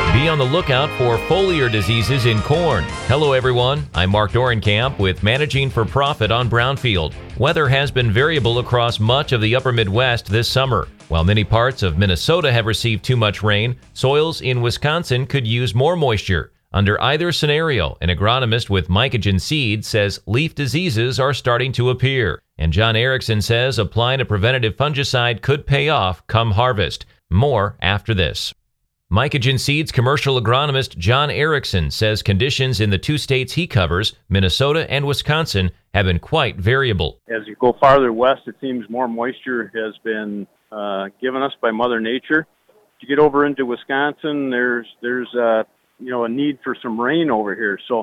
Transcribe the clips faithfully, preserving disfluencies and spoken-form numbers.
Be on the lookout for foliar diseases in corn. Hello everyone, I'm Mark Dorenkamp with Managing for Profit on Brownfield. Weather has been variable across much of the upper Midwest this summer. While many parts of Minnesota have received too much rain, soils in Wisconsin could use more moisture. Under either scenario, an agronomist with Mycogen Seeds says leaf diseases are starting to appear. And John Erickson says applying a preventative fungicide could pay off come harvest. More after this. Mycogen Seeds commercial agronomist John Erickson says conditions in the two states he covers, Minnesota and Wisconsin, have been quite variable. As you go farther west, it seems more moisture has been uh, given us by Mother Nature. If you get over into Wisconsin, there's there's uh, you know a need for some rain over here. So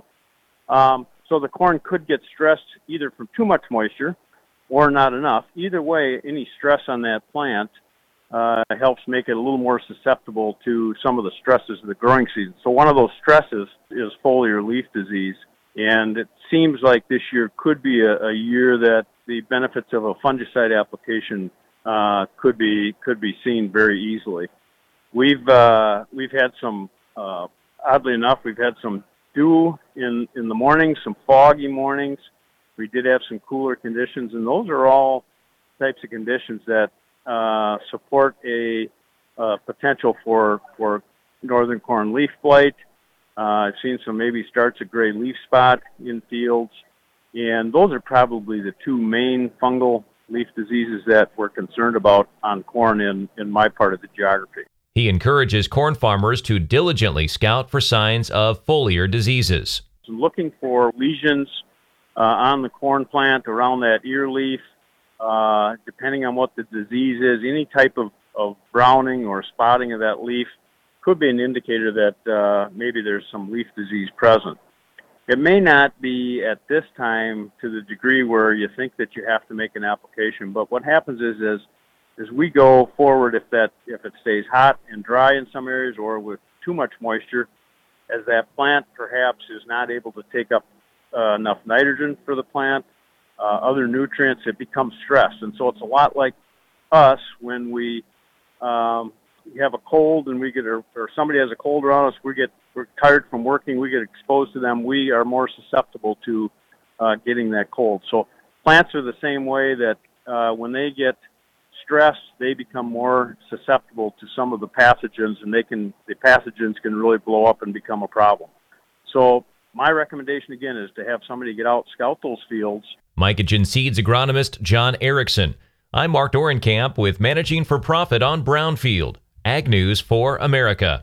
um, so the corn could get stressed either from too much moisture or not enough. Either way, any stress on that plant Uh, helps make it a little more susceptible to some of the stresses of the growing season. So one of those stresses is foliar leaf disease, and it seems like this year could be a, a year that the benefits of a fungicide application uh, could be could be seen very easily. We've uh, we've had some, uh, oddly enough, we've had some dew in in the mornings, some foggy mornings. We did have some cooler conditions, and those are all types of conditions that Uh, support a uh, potential for for northern corn leaf blight. Uh, I've seen some maybe starts of gray leaf spot in fields, and those are probably the two main fungal leaf diseases that we're concerned about on corn in, in my part of the geography. He encourages corn farmers to diligently scout for signs of foliar diseases. So looking for lesions uh, on the corn plant around that ear leaf. Uh, depending on what the disease is, any type of, of browning or spotting of that leaf could be an indicator that uh, maybe there's some leaf disease present. It may not be at this time to the degree where you think that you have to make an application, but what happens is, is as we go forward, if that if it stays hot and dry in some areas or with too much moisture, as that plant perhaps is not able to take up uh, enough nitrogen for the plant, Uh, other nutrients, it becomes stressed. And so it's a lot like us when we um, have a cold and we get, a, or somebody has a cold around us, we get, we're tired from working, we get exposed to them, we are more susceptible to uh, getting that cold. So plants are the same way that uh, when they get stressed, they become more susceptible to some of the pathogens, and they can, the pathogens can really blow up and become a problem. So my recommendation, again, is to have somebody get out, scout those fields. Mycogen Seeds agronomist John Erickson. I'm Mark Dorenkamp with Managing for Profit on Brownfield. Ag News for America.